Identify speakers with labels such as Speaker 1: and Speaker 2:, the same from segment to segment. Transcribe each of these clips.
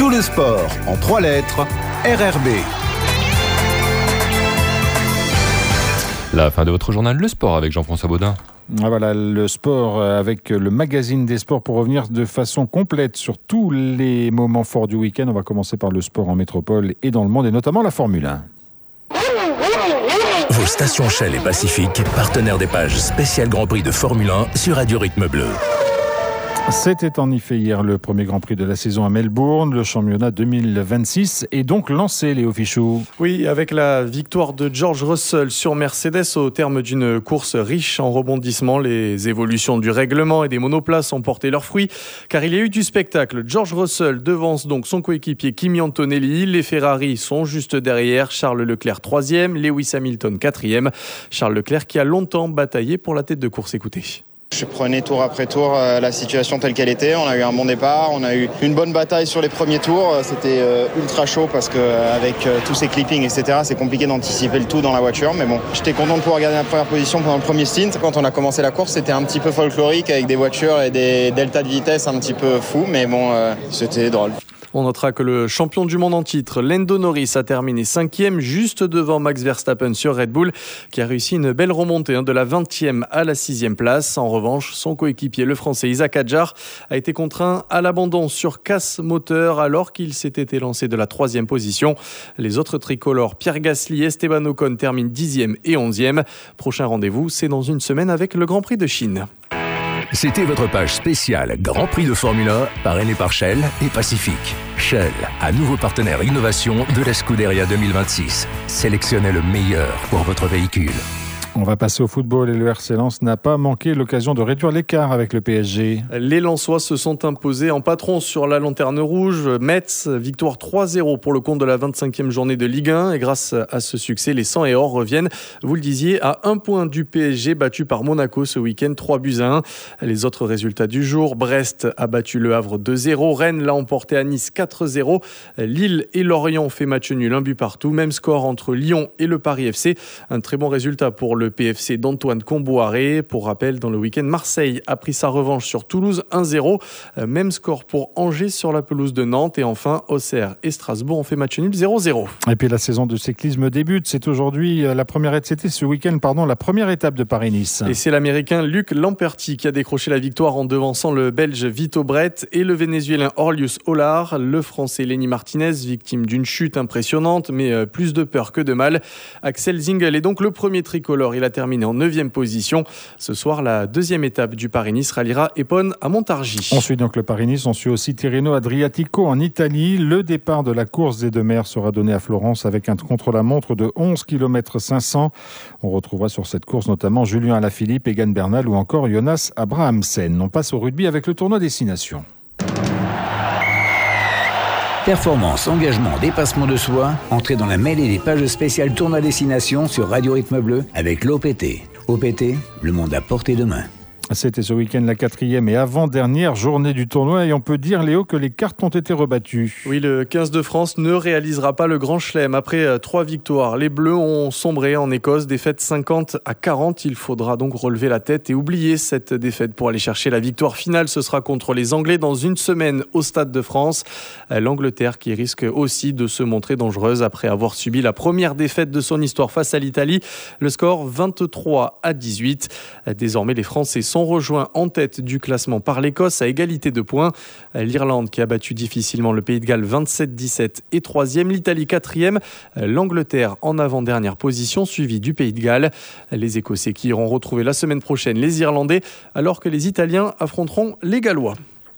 Speaker 1: Tout le sport en 3 lettres, RRB.
Speaker 2: La fin de votre journal Le Sport avec Jean-François Baudin.
Speaker 3: Voilà, le sport avec le magazine des sports pour revenir de façon complète sur tous les moments forts du week-end. On va commencer par le sport en métropole et dans le monde, et notamment la Formule 1.
Speaker 4: Vos stations Shell et Pacifique, partenaires des pages spéciales Grand Prix de Formule 1 sur Radio Rythme Bleu.
Speaker 3: C'était en effet hier le premier Grand Prix de la saison à Melbourne. Le championnat 2026 est donc lancé, Léo Fichou.
Speaker 5: Oui, avec la victoire de George Russell sur Mercedes au terme d'une course riche en rebondissements. Les évolutions du règlement et des monoplaces ont porté leurs fruits car il y a eu du spectacle. George Russell devance donc son coéquipier Kimi Antonelli. Les Ferrari sont juste derrière. Charles Leclerc 3e, Lewis Hamilton 4e. Charles Leclerc qui a longtemps bataillé pour la tête de course. Écoutez.
Speaker 6: Je prenais tour après tour la situation telle qu'elle était. On a eu un bon départ, on a eu une bonne bataille sur les premiers tours. C'était ultra chaud parce qu'avec tous ces clippings, etc., c'est compliqué d'anticiper le tout dans la voiture. Mais bon, j'étais content de pouvoir garder la première position pendant le premier stint. Quand on a commencé la course, c'était un petit peu folklorique avec des voitures et des deltas de vitesse un petit peu fous. Mais bon, c'était drôle.
Speaker 5: On notera que le champion du monde en titre, Lando Norris, a terminé 5e, juste devant Max Verstappen sur Red Bull, qui a réussi une belle remontée de la 20e à la 6e place. En revanche, son coéquipier, le français Isaac Hadjar, a été contraint à l'abandon sur casse moteur alors qu'il s'était élancé de la 3e position. Les autres tricolores, Pierre Gasly et Esteban Ocon, terminent 10e et 11e. Prochain rendez-vous, c'est dans une semaine avec le Grand Prix de Chine.
Speaker 4: C'était votre page spéciale Grand Prix de Formule 1, parrainé par Shell et Pacifique. Shell, un nouveau partenaire innovation de la Scuderia 2026. Sélectionnez le meilleur pour votre véhicule.
Speaker 3: On va passer au football et le RC Lens n'a pas manqué l'occasion de réduire l'écart avec le PSG.
Speaker 5: Les Lensois se sont imposés en patron sur la lanterne rouge. Metz, victoire 3-0 pour le compte de la 25e journée de Ligue 1. Et grâce à ce succès, les 100 et or reviennent, vous le disiez, à 1 point du PSG battu par Monaco ce week-end, 3-1. Les autres résultats du jour, Brest a battu Le Havre 2-0. Rennes l'a emporté à Nice 4-0. Lille et Lorient ont fait match nul, 1 but partout. Même score entre Lyon et le Paris FC. Un très bon résultat pour le PFC d'Antoine Comboiré. Pour rappel, dans le week-end, Marseille a pris sa revanche sur Toulouse 1-0. Même score pour Angers sur la pelouse de Nantes. Et enfin, Auxerre et Strasbourg ont fait match nul 0-0.
Speaker 3: Et puis la saison de cyclisme débute. C'est aujourd'hui la première étape de Paris-Nice.
Speaker 5: Et c'est l'Américain Luc Lamperti qui a décroché la victoire en devançant le Belge Vito Brett et le Vénézuélien Orlius Olar. Le Français Lenny Martinez, victime d'une chute impressionnante, mais plus de peur que de mal. Axel Zingel est donc le premier tricolore. Il a terminé en 9e position. Ce soir, la deuxième étape du Paris-Nice ralliera Épone à Montargis.
Speaker 3: On suit donc le Paris-Nice, on suit aussi Tirreno Adriatico en Italie. Le départ de la course des deux mers sera donné à Florence avec un contre-la-montre de 11 km 500. On retrouvera sur cette course notamment Julien Alaphilippe, Egan Bernal ou encore Jonas Abrahamsen. On passe au rugby avec le tournoi Destination.
Speaker 7: Performance, engagement, dépassement de soi, entrez dans la mêlée des pages spéciales Tournoi Destination sur Radio Rythme Bleu avec l'OPT. OPT, le monde à portée de main.
Speaker 3: C'était ce week-end la 4e et avant-dernière journée du tournoi et on peut dire, Léo, que les cartes ont été rebattues.
Speaker 5: Oui, le 15 de France ne réalisera pas le Grand Chelem. Après 3 victoires, les Bleus ont sombré en Écosse, défaite 50-40. Il faudra donc relever la tête et oublier cette défaite pour aller chercher la victoire finale. Ce sera contre les Anglais dans une semaine au Stade de France. L'Angleterre qui risque aussi de se montrer dangereuse après avoir subi la première défaite de son histoire face à l'Italie. Le score 23-18. Désormais, les Français sont rejoints en tête du classement par l'Écosse à égalité de points. L'Irlande qui a battu difficilement le Pays de Galles 27-17 et 3e. L'Italie 4e. L'Angleterre en avant-dernière position suivie du Pays de Galles. Les Écossais qui iront retrouver la semaine prochaine les Irlandais alors que les Italiens affronteront les Gallois.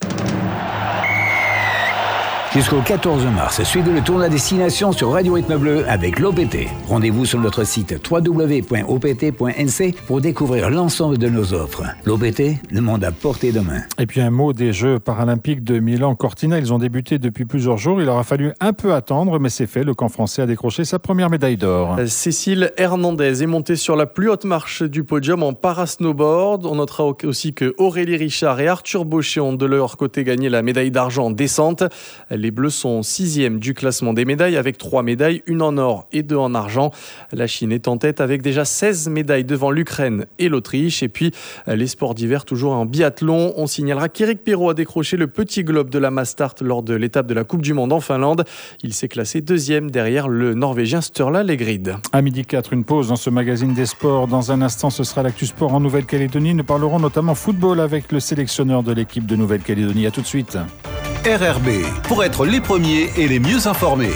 Speaker 7: Jusqu'au 14 mars, suivez le tournoi Destination sur Radio Rythme Bleu avec l'OPT. Rendez-vous sur notre site www.opt.nc pour découvrir l'ensemble de nos offres. L'OPT, le monde à portée de main.
Speaker 3: Et puis un mot des Jeux paralympiques de Milan-Cortina. Ils ont débuté depuis plusieurs jours. Il aura fallu un peu attendre, mais c'est fait. Le camp français a décroché sa première médaille d'or.
Speaker 5: Cécile Hernandez est montée sur la plus haute marche du podium en parasnowboard. On notera aussi que Aurélie Richard et Arthur Baucher ont de leur côté gagné la médaille d'argent en descente. Les Les Bleus sont 6e du classement des médailles avec 3 médailles, 1 en or et 2 en argent. La Chine est en tête avec déjà 16 médailles devant l'Ukraine et l'Autriche. Et puis les sports d'hiver toujours en biathlon. On signalera qu'Éric Pirot a décroché le petit globe de la Mastart lors de l'étape de la Coupe du Monde en Finlande. Il s'est classé 2e derrière le Norvégien Sturla Legrid.
Speaker 3: À 12h04, une pause dans ce magazine des sports. Dans un instant, ce sera l'actu sport en Nouvelle-Calédonie. Nous parlerons notamment football avec le sélectionneur de l'équipe de Nouvelle-Calédonie. À tout de suite.
Speaker 1: RRB, pour être les premiers et les mieux informés.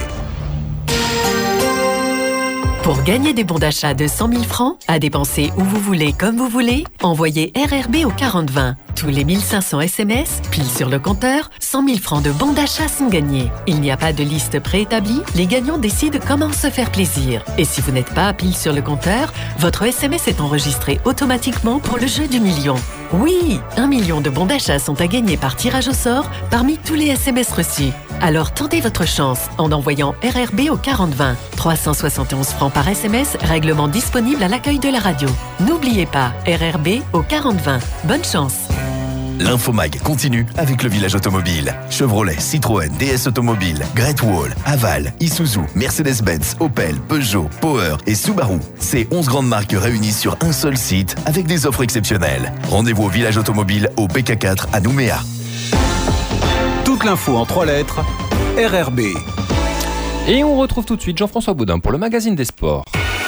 Speaker 8: Pour gagner des bons d'achat de 100 000 francs, à dépenser où vous voulez, comme vous voulez, envoyez RRB au 4020. Tous les 1500 SMS, pile sur le compteur, 100 000 francs de bons d'achat sont gagnés. Il n'y a pas de liste préétablie, les gagnants décident comment se faire plaisir. Et si vous n'êtes pas pile sur le compteur, votre SMS est enregistré automatiquement pour le jeu du million. Oui, 1 million de bons d'achat sont à gagner par tirage au sort parmi tous les SMS reçus. Alors tentez votre chance en envoyant RRB au 4020. 371 francs par SMS, règlement disponible à l'accueil de la radio. N'oubliez pas, RRB au 4020. Bonne chance.
Speaker 9: L'Infomag continue avec le village automobile. Chevrolet, Citroën, DS Automobile, Great Wall, Aval, Isuzu, Mercedes-Benz, Opel, Peugeot, Power et Subaru. Ces 11 grandes marques réunies sur un seul site avec des offres exceptionnelles. Rendez-vous au village automobile au PK4 à Nouméa.
Speaker 1: Toute l'info en 3 lettres, RRB.
Speaker 2: Et on retrouve tout de suite Jean-François Baudin pour le magazine des sports.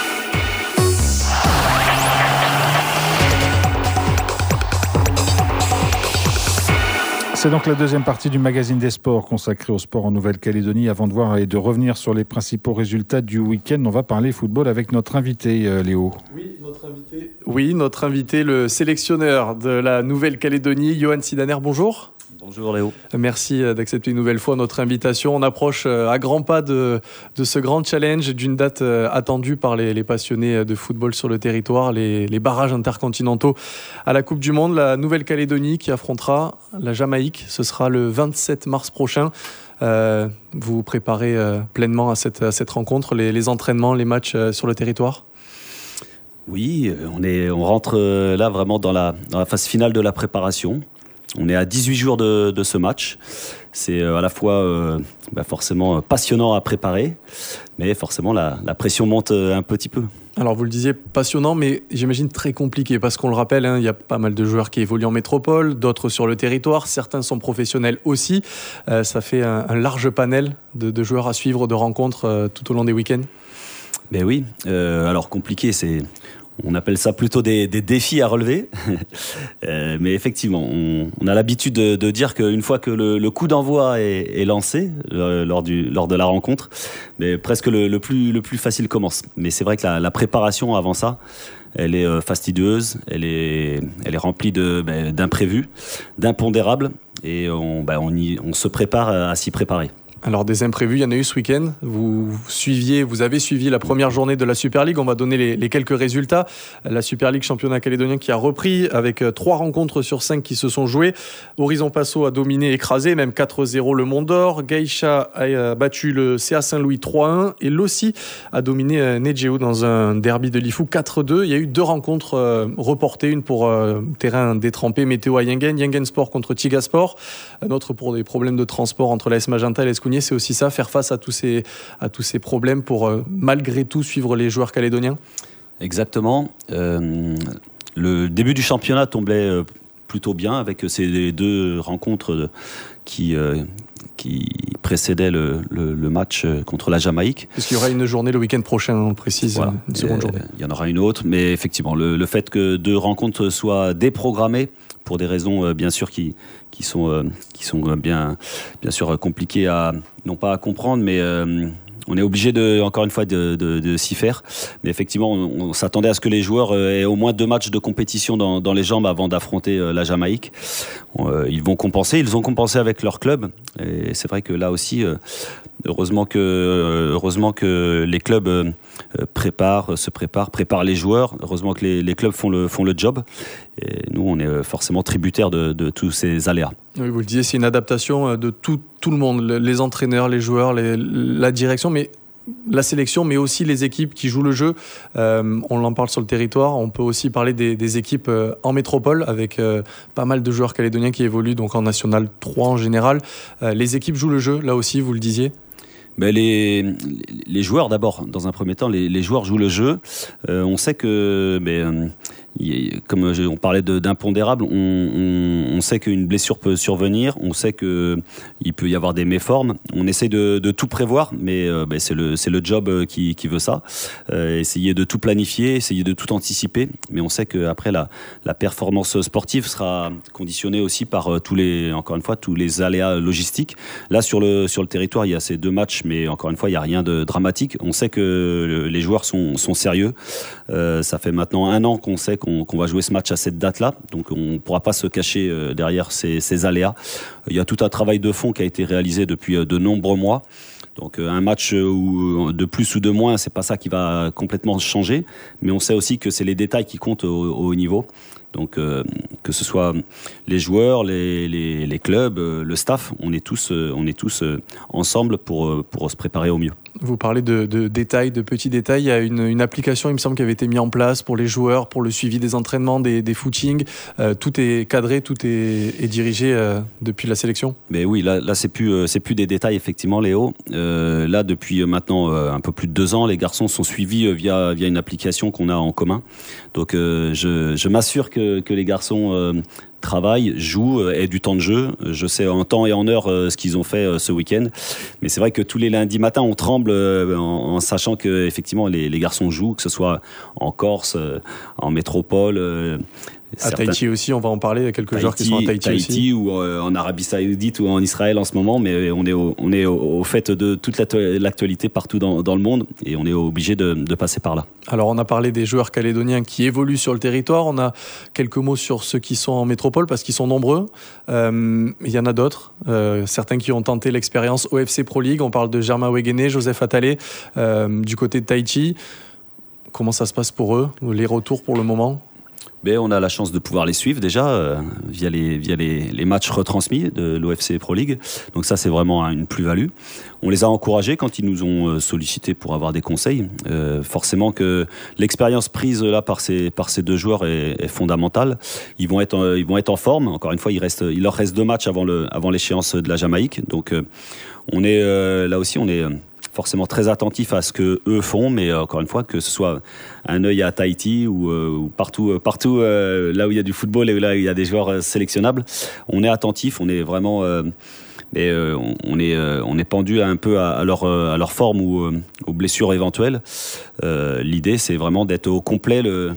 Speaker 3: C'est donc la deuxième partie du magazine des sports consacrée au sport en Nouvelle-Calédonie. Avant de voir et de revenir sur les principaux résultats du week-end, on va parler football avec notre invité, Léo.
Speaker 5: Oui, notre invité, le sélectionneur de la Nouvelle-Calédonie, Johan Sidaner, bonjour.
Speaker 10: Bonjour Léo.
Speaker 5: Merci d'accepter une nouvelle fois notre invitation. On approche à grands pas de ce grand challenge, d'une date attendue par les passionnés de football sur le territoire, les barrages intercontinentaux à la Coupe du Monde. La Nouvelle-Calédonie qui affrontera la Jamaïque, ce sera le 27 mars prochain. Vous vous préparez pleinement à cette rencontre, les entraînements, les matchs sur le territoire ?
Speaker 10: Oui, on rentre là vraiment dans la phase finale de la préparation. On est à 18 jours de ce match. C'est à la fois forcément passionnant à préparer, mais forcément la pression monte un petit peu.
Speaker 5: Alors vous le disiez, passionnant, mais j'imagine très compliqué, parce qu'on le rappelle, il y a pas mal de joueurs qui évoluent en métropole, d'autres sur le territoire, certains sont professionnels aussi. Ça fait un large panel de joueurs à suivre, de rencontres tout au long des week-ends.
Speaker 10: Ben oui, alors compliqué, on appelle ça plutôt des défis à relever. Mais effectivement, on a l'habitude de dire qu'une fois que le coup d'envoi est lancé lors de la rencontre, mais presque le plus facile commence. Mais c'est vrai que la préparation avant ça, elle est fastidieuse, elle est remplie d'imprévus, d'impondérables, et on se prépare à s'y préparer.
Speaker 5: Alors des imprévus, il y en a eu ce week-end. Vous avez suivi la première journée de la Super League. On va donner les quelques résultats. La Super League championnat calédonien qui a repris avec 3 rencontres sur 5 qui se sont jouées. Horizon Passo a dominé, écrasé, même 4-0 le Mont d'Or. Gaïcha a battu le CA Saint-Louis 3-1 et Lossi a dominé Nejeu dans un derby de Lifou 4-2. Il y a eu 2 rencontres reportées, une pour terrain détrempé météo à Yengen Sport contre Tiga Sport, un autre pour des problèmes de transport entre l'AS Magenta et l'AS Kounié. C'est aussi ça, faire face à tous ces problèmes pour malgré tout suivre les joueurs calédoniens.
Speaker 10: Exactement. Le début du championnat tombait plutôt bien avec ces 2 rencontres qui précédaient le match contre la Jamaïque.
Speaker 5: Parce qu'il y aura une journée le week-end prochain, on le précise, voilà. Une seconde journée.
Speaker 10: Il y en aura une autre, mais effectivement, le fait que 2 rencontres soient déprogrammées pour des raisons bien sûr qui sont bien sûr compliquées non pas à comprendre, mais on est obligé encore une fois de s'y faire. Mais effectivement, on s'attendait à ce que les joueurs aient au moins 2 matchs de compétition dans les jambes avant d'affronter la Jamaïque. Ils vont compenser. Ils ont compensé avec leur club. Et c'est vrai que là aussi, heureusement que les clubs se préparent les joueurs. Heureusement que les clubs font le job. Et nous, on est forcément tributaires de tous ces aléas.
Speaker 5: Oui, vous le disiez, c'est une adaptation de tout le monde, les entraîneurs, les joueurs, la direction, mais la sélection, mais aussi les équipes qui jouent le jeu. On en parle sur le territoire. On peut aussi parler des équipes en métropole, avec pas mal de joueurs calédoniens qui évoluent donc en National 3 en général. Les équipes jouent le jeu, là aussi, vous le disiez.
Speaker 10: Ben les joueurs d'abord, dans un premier temps, les joueurs jouent le jeu. On sait que, comme on parlait d'impondérable, on sait qu'une blessure peut survenir, on sait qu'il peut y avoir des méformes. On essaie de tout prévoir, mais c'est le job qui veut ça. Essayer de tout planifier, essayer de tout anticiper, mais on sait qu'après la performance sportive sera conditionnée aussi par tous les aléas logistiques. Là sur le territoire, il y a ces 2 matchs, mais encore une fois, il n'y a rien de dramatique. On sait que les joueurs sont sérieux. Ça fait maintenant 1 an qu'on sait qu'on va jouer ce match à cette date-là, donc on ne pourra pas se cacher derrière ces aléas. Il y a tout un travail de fond qui a été réalisé depuis de nombreux mois. Donc un match de plus ou de moins, c'est pas ça qui va complètement changer, mais on sait aussi que c'est les détails qui comptent au haut niveau. Donc que ce soit les joueurs, les clubs, le staff, on est tous ensemble pour se préparer au mieux.
Speaker 5: Vous parlez de détails, de petits détails. Il y a une application, il me semble, qui avait été mise en place pour les joueurs, pour le suivi des entraînements, des footings. Tout est cadré, tout est dirigé depuis la sélection.
Speaker 10: Mais oui, là c'est plus des détails effectivement, Léo. Là depuis maintenant un peu plus de 2 ans, les garçons sont suivis via une application qu'on a en commun. Donc je m'assure que les garçons travaillent, jouent, aient du temps de jeu. Je sais en temps et en heure ce qu'ils ont fait ce week-end. Mais c'est vrai que tous les lundis matins, on tremble en sachant que effectivement les garçons jouent, que ce soit en Corse, en métropole.
Speaker 5: À Tahiti aussi, on va en parler. Il y a quelques joueurs qui sont à Tahiti aussi.
Speaker 10: Ou en Arabie Saoudite ou en Israël en ce moment, mais on est au fait de toute l'actualité partout dans le monde et on est obligé de passer par là.
Speaker 5: Alors on a parlé des joueurs calédoniens qui évoluent sur le territoire. On a quelques mots sur ceux qui sont en métropole parce qu'ils sont nombreux. Il y en a d'autres, certains qui ont tenté l'expérience OFC Pro League. On parle de Germain Weguené, Joseph Attalé du côté de Tahiti. Comment ça se passe pour eux, les retours pour le moment?
Speaker 10: On a la chance de pouvoir les suivre déjà via les matchs retransmis de l'OFC Pro League. Donc ça, c'est vraiment une plus-value. On les a encouragés quand ils nous ont sollicité pour avoir des conseils. Forcément que l'expérience prise là par ces 2 joueurs est fondamentale. Ils vont être en forme. Encore une fois, il leur reste 2 matchs avant l'échéance de la Jamaïque. Donc on est là aussi, on est forcément très attentif à ce que eux font, mais encore une fois, que ce soit un œil à Tahiti ou partout là où il y a du football et là où il y a des joueurs sélectionnables, on est attentif, on est vraiment on est pendu un peu à leur forme ou aux blessures éventuelles. L'idée, c'est vraiment d'être au complet le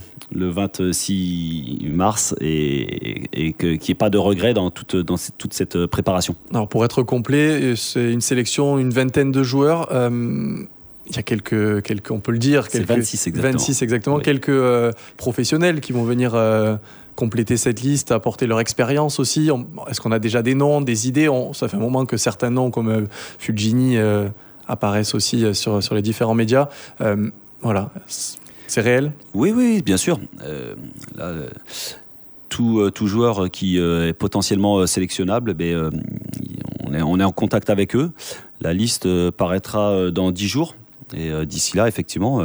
Speaker 10: 26 mars et qu'il n'y ait pas de regret dans toute cette préparation.
Speaker 5: Alors pour être complet, c'est une sélection, une vingtaine de joueurs. Il y a quelques, on peut le dire,
Speaker 10: c'est 26 exactement.
Speaker 5: 26 exactement, oui. Quelques professionnels qui vont venir compléter cette liste, apporter leur expérience aussi. Est-ce qu'on a déjà des noms, des idées? Ça fait un moment que certains noms comme Fulgini apparaissent aussi sur les différents médias. Voilà, c'est réel?
Speaker 10: Oui, bien sûr. Là, tout joueur qui est potentiellement sélectionnable, on est en contact avec eux. La liste paraîtra dans 10 jours. Et d'ici là, effectivement,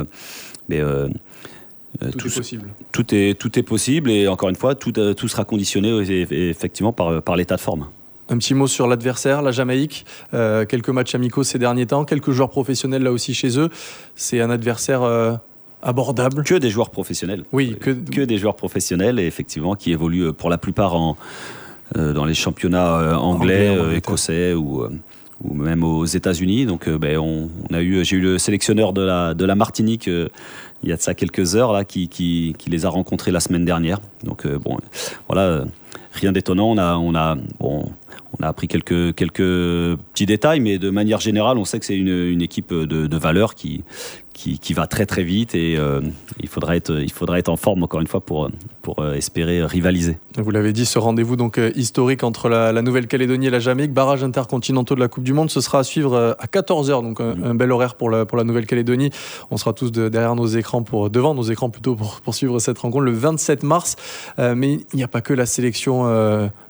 Speaker 5: tout est possible.
Speaker 10: Tout est possible et encore une fois, tout sera conditionné effectivement par l'état de forme.
Speaker 5: Un petit mot sur l'adversaire, la Jamaïque. Quelques matchs amicaux ces derniers temps, quelques joueurs professionnels là aussi chez eux. C'est un adversaire abordable.
Speaker 10: Que des joueurs professionnels.
Speaker 5: Oui,
Speaker 10: que des joueurs professionnels et effectivement qui évoluent pour la plupart dans les championnats anglais, écossais ou même aux États-Unis. Donc j'ai eu le sélectionneur de la Martinique il y a de ça quelques heures là qui les a rencontrés la semaine dernière. Donc voilà, rien d'étonnant. On a appris quelques petits détails, mais de manière générale, on sait que c'est une équipe de valeur qui va très très vite et il faudra être en forme encore une fois pour espérer rivaliser.
Speaker 5: Vous l'avez dit, ce rendez-vous donc historique entre la Nouvelle-Calédonie et la Jamaïque, barrage intercontinentaux de la Coupe du Monde, ce sera à suivre à 14h, donc un bel horaire pour la Nouvelle-Calédonie. On sera tous devant nos écrans pour suivre cette rencontre le 27 mars. Mais il n'y a pas que la sélection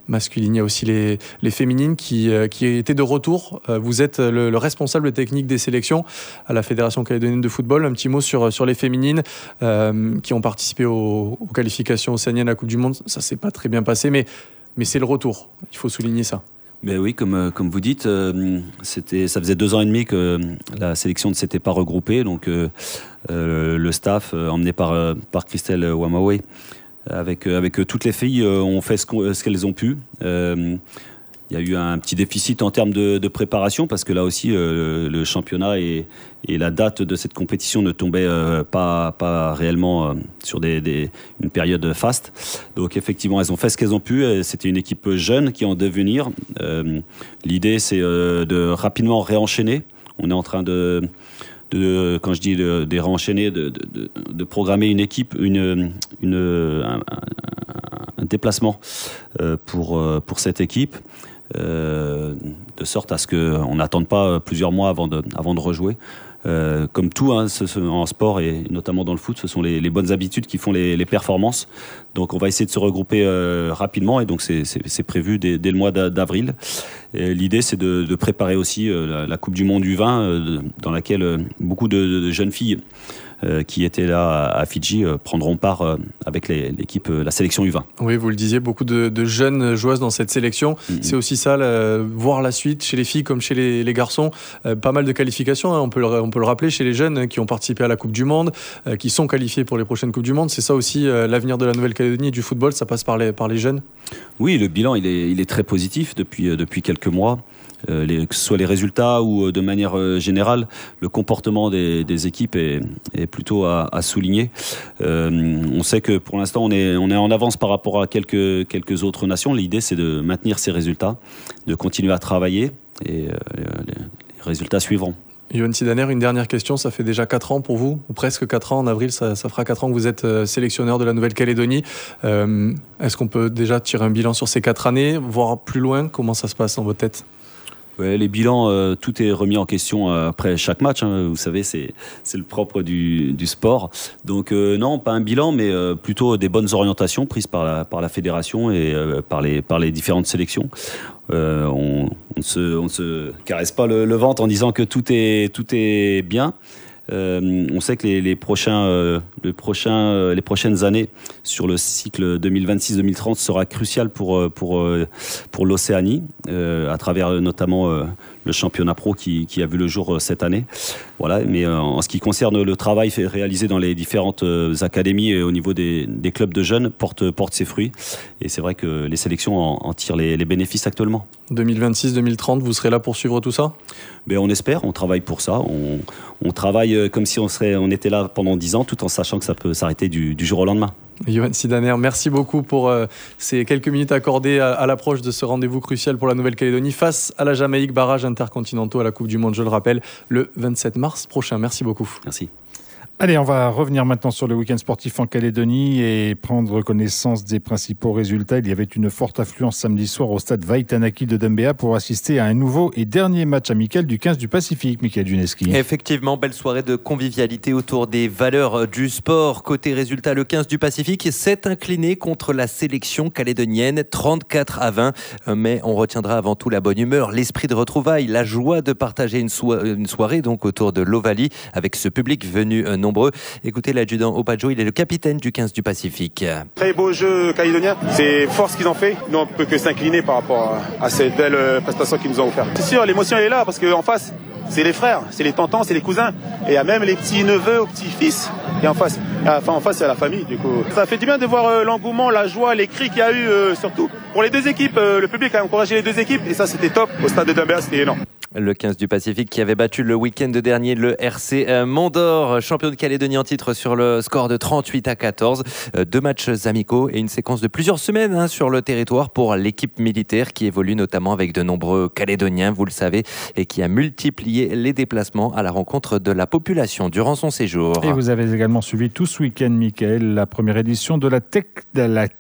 Speaker 5: masculines. Il y a aussi les féminines qui étaient de retour. Vous êtes le responsable technique des sélections à la Fédération calédonienne de football. Un petit mot sur les féminines qui ont participé aux qualifications océaniennes à la Coupe du Monde. Ça s'est pas très bien passé, mais c'est le retour. Il faut souligner ça.
Speaker 10: Mais oui, comme vous dites, ça faisait 2 ans et demi que la sélection ne s'était pas regroupée. Donc le staff emmené par Christelle Wamawe avec toutes les filles ont fait ce qu'elles ont pu. Il y a eu un petit déficit en termes de préparation parce que là aussi le championnat et la date de cette compétition ne tombaient pas réellement sur une période faste. Donc effectivement, elles ont fait ce qu'elles ont pu. C'était une équipe jeune qui est en devenir. L'idée, c'est de rapidement réenchaîner. On est en train quand je dis de réenchaîner, de programmer une équipe, un déplacement pour cette équipe. De sorte à ce qu'on n'attende pas plusieurs mois avant de rejouer. Comme tout en sport et notamment dans le foot, ce sont les bonnes habitudes qui font les performances. Donc on va essayer de se regrouper rapidement et donc c'est prévu dès le mois d'avril. Et l'idée c'est de préparer aussi la Coupe du Monde U20 dans laquelle beaucoup de jeunes filles qui étaient là à Fidji prendront part avec l'équipe, la sélection U20.
Speaker 5: Oui, vous le disiez, beaucoup de jeunes joueuses dans cette sélection. C'est aussi ça, voir la suite chez les filles comme chez les garçons. Pas mal de qualifications, on peut le rappeler, chez les jeunes qui ont participé à la Coupe du Monde, qui sont qualifiés pour les prochaines Coupes du Monde. C'est ça aussi l'avenir de la Nouvelle-Calédonie et du football, ça passe par les jeunes. Oui,
Speaker 10: le bilan il est très positif depuis quelques mois. Que ce soit les résultats ou de manière générale, le comportement des équipes est plutôt à souligner. On sait que pour l'instant on est en avance par rapport à quelques autres nations. L'idée c'est de maintenir ces résultats, de continuer à travailler et les résultats suivront.
Speaker 5: Yoann Sidaner, une dernière question. Ça fait déjà 4 ans pour vous, ou presque 4 ans. En avril, ça fera 4 ans que vous êtes sélectionneur de la Nouvelle-Calédonie. Est-ce qu'on peut déjà tirer un bilan sur ces 4 années, voir plus loin? Comment ça se passe dans votre tête?
Speaker 10: Ouais, les bilans, tout est remis en question après chaque match. Vous savez, c'est le propre du sport. Donc non, pas un bilan, mais plutôt des bonnes orientations prises par la fédération et par les différentes sélections. On ne se caresse pas le ventre en disant que tout est bien. On sait que les prochaines années sur le cycle 2026-2030 sera crucial pour l'Océanie, à travers notamment le championnat pro qui a vu le jour cette année. Voilà. Mais en ce qui concerne le travail réalisé dans les différentes académies et au niveau des clubs de jeunes porte ses fruits. Et c'est vrai que les sélections en tirent les bénéfices actuellement. 2026-2030,
Speaker 5: vous serez là pour suivre tout ça ?
Speaker 10: Ben, on espère, on travaille pour ça. On travaille comme si on était là pendant 10 ans, tout en sachant que ça peut s'arrêter du jour au lendemain.
Speaker 5: Yoann Sidaner, merci beaucoup pour ces quelques minutes accordées à l'approche de ce rendez-vous crucial pour la Nouvelle-Calédonie face à la Jamaïque, barrage intercontinentaux à la Coupe du Monde, je le rappelle, le 27 mars prochain. Merci beaucoup.
Speaker 10: Merci.
Speaker 3: Allez, on va revenir maintenant sur le week-end sportif en Calédonie et prendre connaissance des principaux résultats. Il y avait une forte affluence samedi soir au stade Waitanaki de Doumbéa pour assister à un nouveau et dernier match amical du 15 du Pacifique, Michael Juneski.
Speaker 11: Effectivement, belle soirée de convivialité autour des valeurs du sport. Côté résultat, le 15 du Pacifique s'est incliné contre la sélection calédonienne 34-20. Mais on retiendra avant tout la bonne humeur, l'esprit de retrouvailles, la joie de partager une soirée donc autour de l'Ovalie avec ce public venu nombreux. Écoutez l'adjudant Opajo, il est le capitaine du 15 du Pacifique.
Speaker 12: Très beau jeu calédonien, c'est fort ce qu'ils ont fait. Nous on peut que s'incliner par rapport à cette belle prestation qu'ils nous ont offert. C'est sûr, l'émotion est là parce qu'en face, c'est les frères, c'est les tontons, c'est les cousins. Et il y a même les petits neveux ou petits-fils qui en face. Enfin, en face, c'est la famille, du coup. Ça fait du bien de voir l'engouement, la joie, les cris qu'il y a eu, surtout pour les deux équipes. Le public a encouragé les deux équipes et ça, c'était top. Au stade de Doumbéa, c'était énorme.
Speaker 11: Le 15 du Pacifique qui avait battu le week-end dernier le RC Mont-d'Or, champion de Calédonie en titre sur le score de 38-14. 2 matchs amicaux et une séquence de plusieurs semaines sur le territoire pour l'équipe militaire qui évolue notamment avec de nombreux Calédoniens, vous le savez, et qui a multiplié les déplacements à la rencontre de la population durant son séjour.
Speaker 3: Et vous avez également suivi tout ce week-end, Michael, la première édition de la TIC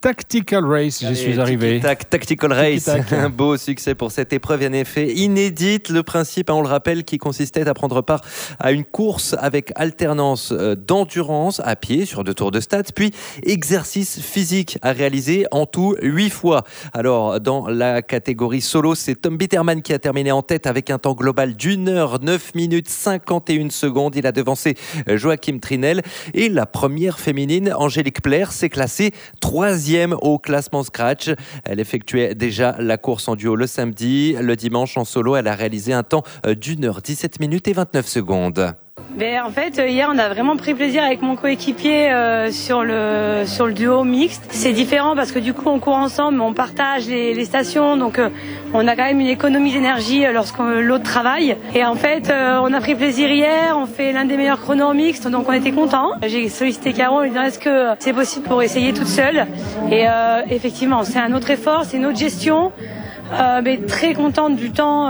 Speaker 3: Tactical Race. J'y suis arrivé.
Speaker 11: Tactical Race. Un beau succès pour cette épreuve, en effet inédite. Le principe, on le rappelle, qui consistait à prendre part à une course avec alternance d'endurance à pied sur 2 tours de stade, puis exercice physique à réaliser en tout 8 fois. Alors, dans la catégorie solo, c'est Tom Bitterman qui a terminé en tête avec un temps global d'1 heure 9 minutes 51 secondes. Il a devancé Joachim Trinel. Et la première féminine, Angélique Plaire, s'est classée 3e au classement Scratch. Elle effectuait déjà la course en duo le samedi. Le dimanche, en solo, elle a réalisé un temps d'1 heure 17 minutes et 29 secondes.
Speaker 13: En fait, hier, on a vraiment pris plaisir avec mon coéquipier sur le duo mixte. C'est différent parce que du coup, on court ensemble, on partage les stations, donc on a quand même une économie d'énergie lorsque l'autre travaille. Et en fait, on a pris plaisir hier, on fait l'un des meilleurs chronos en mixte, donc on était contents. J'ai sollicité Caro en lui disant est-ce que c'est possible pour essayer toute seule. Et effectivement, c'est un autre effort, c'est une autre gestion. Mais très contente du temps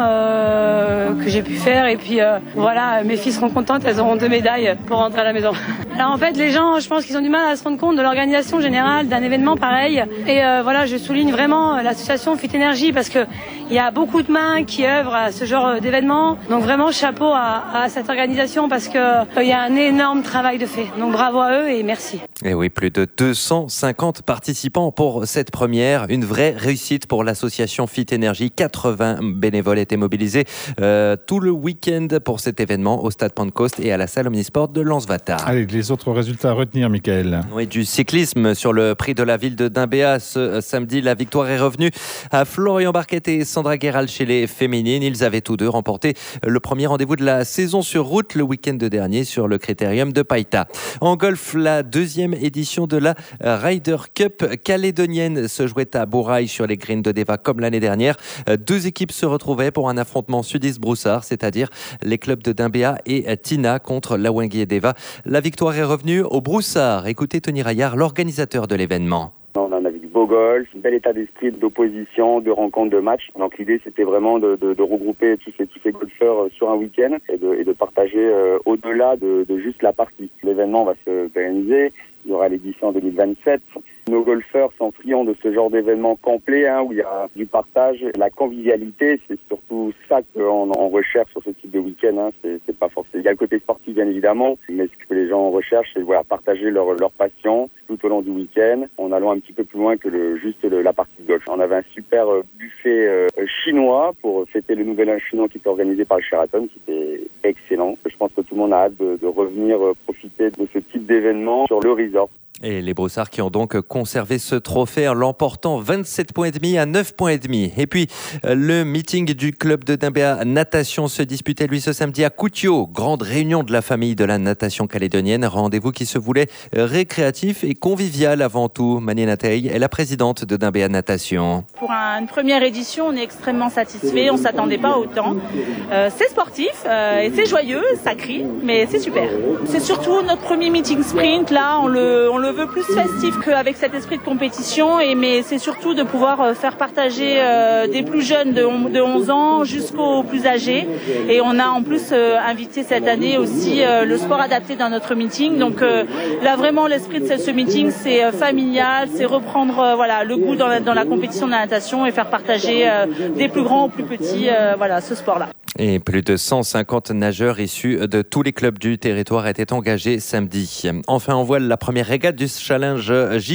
Speaker 13: que j'ai pu faire et puis voilà, mes filles seront contentes, elles auront 2 médailles pour rentrer à la maison. Alors en fait les gens, je pense qu'ils ont du mal à se rendre compte de l'organisation générale d'un événement pareil et voilà, je souligne vraiment l'association Fit Energy parce que il y a beaucoup de mains qui œuvrent à ce genre d'événement, donc vraiment chapeau à cette organisation parce que il y a un énorme travail de fait, donc bravo à eux et merci.
Speaker 11: Et oui, plus de 250 participants pour cette première, une vraie réussite pour l'association Fit Energy. 80 bénévoles étaient mobilisés tout le week-end pour cet événement au stade Pentecoste et à la salle Omnisport de Lansvata.
Speaker 3: Allez, les autres résultats à retenir, Michael.
Speaker 11: Oui, du cyclisme sur le prix de la ville de Dimbéa ce samedi. La victoire est revenue à Florian Barquette et Sandra Guéral chez les féminines. Ils avaient tous deux remporté le premier rendez-vous de la saison sur route le week-end dernier sur le critérium de Païta. En golf, la 2e édition de la Ryder Cup calédonienne se jouait à Bourail sur les greens de Deva comme l'année dernière. 2 équipes se retrouvaient pour un affrontement sudiste-broussard, c'est-à-dire les clubs de Dimbéa et Tina contre Lawangui et Deva. La victoire est revenue au broussard. Écoutez Tony Raillard, l'organisateur de l'événement.
Speaker 14: On a vu du beau golf, un bel état d'esprit d'opposition, de rencontres, de matchs. Donc l'idée c'était vraiment de regrouper tous ces golfeurs sur un week-end et de partager au-delà de juste la partie. L'événement va se pérenniser, il y aura l'édition 2027. Nos golfeurs sont friands de ce genre d'événement complet où il y a du partage, la convivialité, c'est surtout ça qu'on recherche sur ce type de week-end. C'est pas forcément. Il y a le côté sportif bien évidemment, mais ce que les gens recherchent, c'est partager leur passion tout au long du week-end, en allant un petit peu plus loin que la partie de golf. On avait un super buffet chinois pour fêter le nouvel an chinois qui était organisé par le Sheraton, qui était excellent. Je pense que tout le monde a hâte de revenir profiter de ce type d'événement sur le resort.
Speaker 11: Et les Broussards qui ont donc conservé ce trophée en l'emportant 27,5 points à 9,5 points. Et puis, le meeting du club de Dimbéa Natation se disputait lui ce samedi à Koutio. Grande réunion de la famille de la natation calédonienne. Rendez-vous qui se voulait récréatif et convivial avant tout. Mani Natei est la présidente de Dimbéa Natation.
Speaker 15: Pour une première édition, on est extrêmement satisfait. On ne s'attendait pas autant. C'est sportif et c'est joyeux, ça crie, mais c'est super. C'est surtout notre premier meeting sprint. Là, on le veut plus festif qu'avec cet esprit de compétition, mais c'est surtout de pouvoir faire partager des plus jeunes de 11 ans jusqu'aux plus âgés. Et on a en plus invité cette année aussi le sport adapté dans notre meeting. Donc là vraiment l'esprit de ce meeting c'est familial, c'est reprendre le goût dans la compétition de la natation et faire partager des plus grands aux plus petits ce sport-là.
Speaker 11: Et plus de 150 nageurs issus de tous les clubs du territoire étaient engagés samedi. Enfin, on voit la première régate du challenge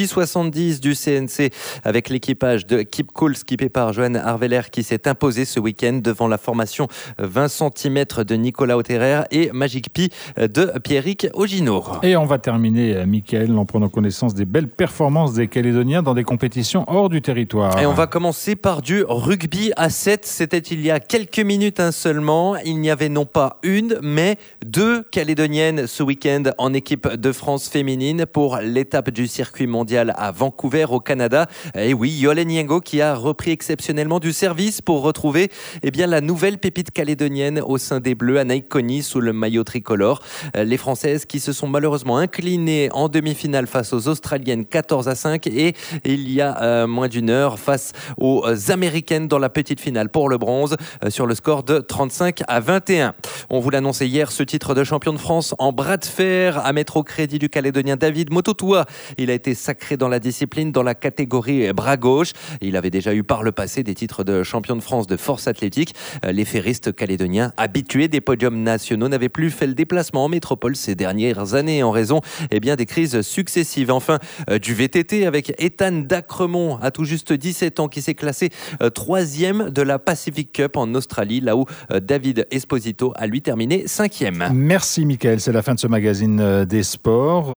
Speaker 11: J70 du CNC avec l'équipage de Keep Cool skippé par Johan Arveler qui s'est imposé ce week-end devant la formation 20 cm de Nicolas Otterer et Magic Pi de Pierrick Ogino.
Speaker 3: Et on va terminer, Mickaël, en prenant connaissance des belles performances des Calédoniens dans des compétitions hors du territoire.
Speaker 11: Et on va commencer par du rugby à 7. C'était il y a quelques minutes seulement. Il n'y avait non pas une, mais 2 Calédoniennes ce week-end en équipe de France féminine pour l'étape du circuit mondial à Vancouver au Canada. Et oui, Yolène Yengo qui a repris exceptionnellement du service pour retrouver la nouvelle pépite calédonienne au sein des Bleus, Anaïk Coni sous le maillot tricolore. Les Françaises qui se sont malheureusement inclinées en demi-finale face aux Australiennes 14-5 et il y a moins d'une heure face aux Américaines dans la petite finale pour le bronze sur le score de 30 35-21. On vous l'annonçait hier, ce titre de champion de France en bras de fer à mettre au crédit du Calédonien David Mototoua. Il a été sacré dans la discipline dans la catégorie bras gauche. Il avait déjà eu par le passé des titres de champion de France de force athlétique. Les ferristes calédoniens, habitués des podiums nationaux, n'avaient plus fait le déplacement en métropole ces dernières années en raison des crises successives. Enfin, du VTT avec Ethan Dacremont, à tout juste 17 ans, qui s'est classé 3e de la Pacific Cup en Australie, là où David Esposito a lui terminé 5e.
Speaker 3: Merci Mickaël, c'est la fin de ce magazine des sports.